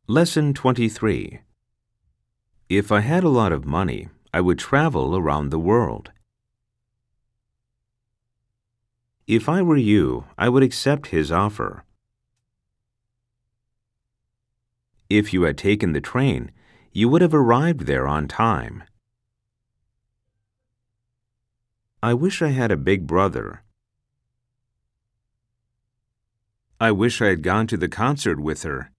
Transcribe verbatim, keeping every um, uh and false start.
Lesson twenty-three. If I had a lot of money, I would travel around the world. If I were you, I would accept his offer. If you had taken the train, you would have arrived there on time. I wish I had a big brother. I wish I had gone to the concert with her.